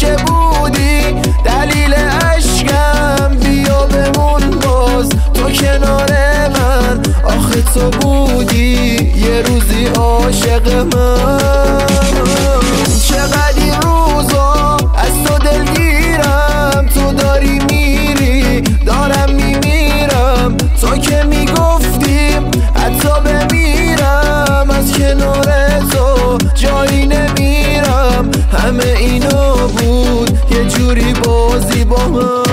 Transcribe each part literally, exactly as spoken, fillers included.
همیشه بودی دلیل عشقم، بیا بمون باز تو کنار من. آخه تو بودی یه روزی عاشق من. چقدر این روزا از تو دلگیرم، تو داری میری دارم میمیرم. تو که میگفتیم حتی بمیرم از کنار تو جایی نمیرم. همه اینا بود یه جوری بازی با من.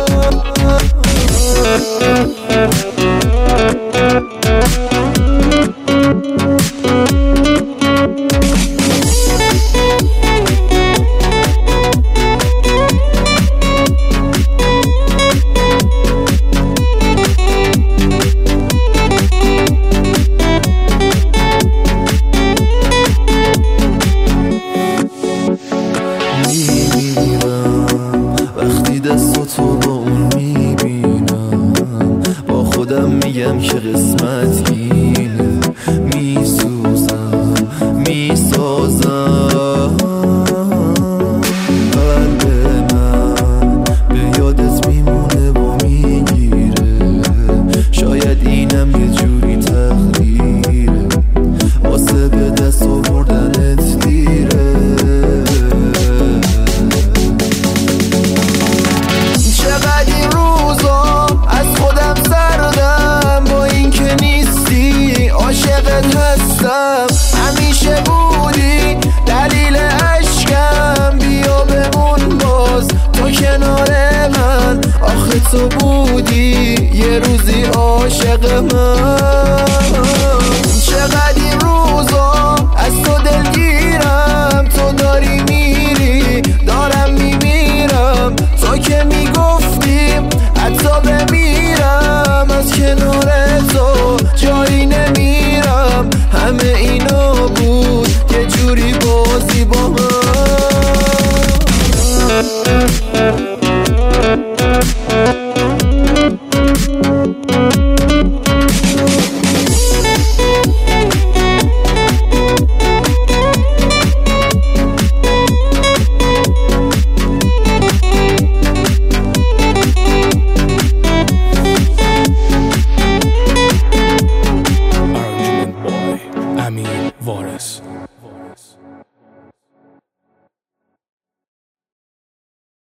دستاتو با اون میبینم، با خودم میگم که قسمت اینه. میسوزم میسازم قلب من به یادت میمونه و میگیره. شاید اینم یه جوری تقدیره، واسه به دست آوردنت دیره. همیشه بودی دلیل عشقم، بیا بمون باز تو کنار من. آخه تو بودی یه روزی عاشق من.